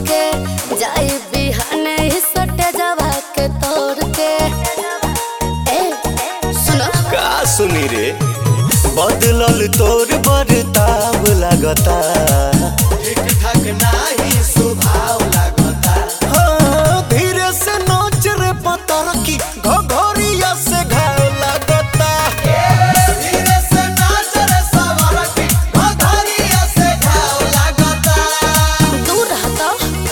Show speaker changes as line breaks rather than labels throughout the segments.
के जाई बिहाने ही सटे जावा के तोड़ के। ए सुनो
का सुनी रे बदलल तोर बरताव लागता ठीक ठाक नाही स्वभाव लागता। हाँ धीरे से नाच रे पतर की घघरिया से घाव लागता। धीरे से नाच रे सवार की घघरिया से घाव लागता।
दूर रहता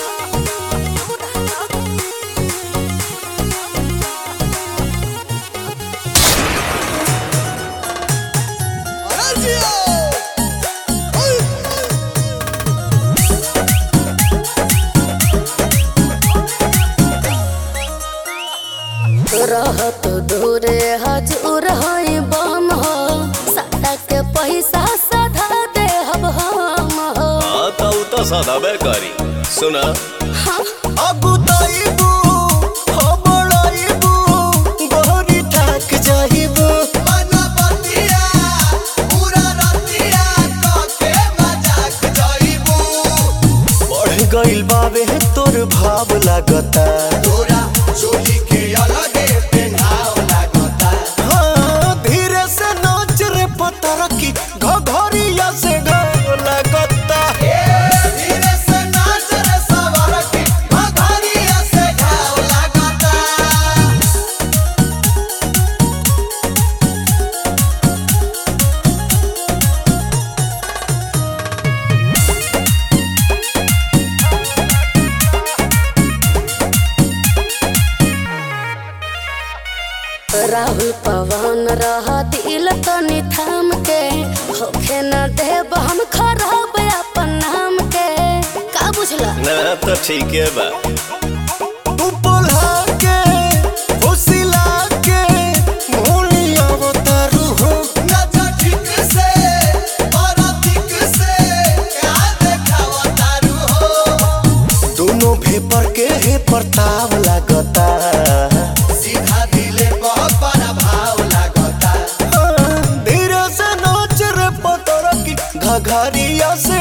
रहत दूरे हजूर है बम हो साटा के पैसा सधा दे हम हो।
हाँ तो सदाबे करी सुना
हाँ
अगुताइबू हबड़ाइबू गोरी ठाक जाइबू मनबतिया पूरा रतिया काके मजाक जाइबू। बढ़ गइल बावे तोर भाव लागता तोरा चोली के अलगे पेनाव लागता। हाँ धीरे से नाच रे पतर की घघरिया से घाव लागता। धीरे से नाच रे सवार की घघरिया से घाव लागता।
राहुल पवन रह दिल तनी थाम के होखे न देब हम खराब अपन नाम के। का बुझला
ना तो ठीक है बा तू बोला के होसिला के मोलिया बतारू हो ना जा ठीक से और ठीक से का देखावा तारू हो। दोनों भेपर के है प्रताप लागता सीधा दिले पर भाव लागता। धीरे से नाच रे पतर की घघरिया से